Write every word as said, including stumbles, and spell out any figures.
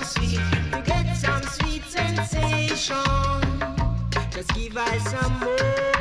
sweet, to get some sweet sensation. Just give us some more.